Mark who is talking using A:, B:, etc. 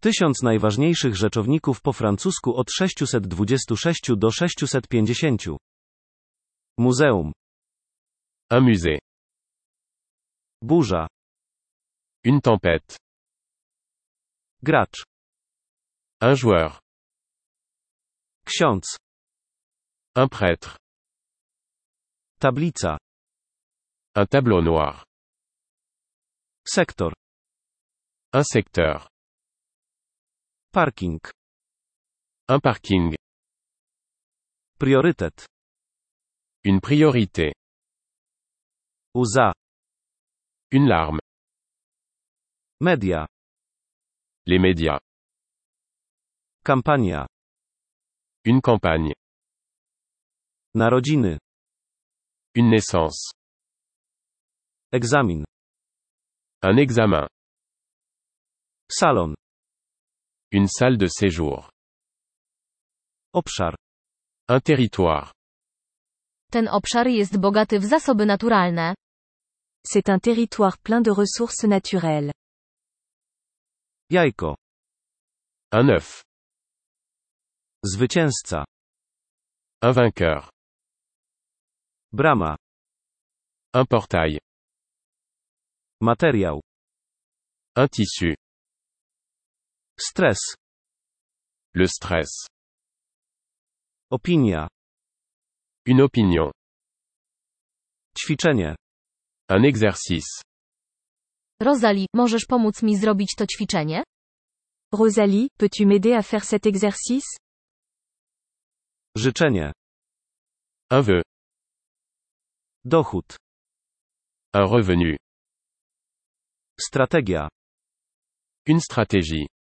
A: 1000 najważniejszych rzeczowników po francusku od 626 do 650. Muzeum.
B: Un musée.
A: Burza.
B: Une tempête.
A: Gracz.
B: Un joueur.
A: Ksiądz.
B: Un prêtre.
A: Tablica.
B: Un tableau noir.
A: Sektor.
B: Un secteur.
A: Parking.
B: Un parking.
A: Priorytet.
B: Une priorité.
A: Łza.
B: Une larme.
A: Media.
B: Les médias.
A: Kampania.
B: Une campagne.
A: Narodziny.
B: Une naissance.
A: Egzamin.
B: Un examen.
A: Salon.
B: Une salle de séjour.
A: Obszar.
B: Un territoire.
C: Ten obszar jest bogaty w zasoby naturalne.
D: C'est un territoire plein de ressources naturelles.
A: Jajko.
B: Un œuf.
A: Zwycięzca.
B: Un vainqueur.
A: Brama.
B: Un portail.
A: Materiał.
B: Un tissu.
A: Stres.
B: Le stress.
A: Opinia.
B: Une opinion.
A: Ćwiczenie.
B: Un exercice.
C: Rosalie, możesz pomóc mi zrobić to ćwiczenie?
D: Rosalie, peux-tu m'aider à faire cet exercice?
A: Życzenie.
B: Un vœu.
A: Dochód.
B: Un revenu.
A: Strategia.
B: Une stratégie.